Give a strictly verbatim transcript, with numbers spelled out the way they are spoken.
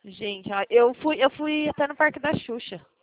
Gente, ó, eu fui, eu fui até no Parque da Xuxa.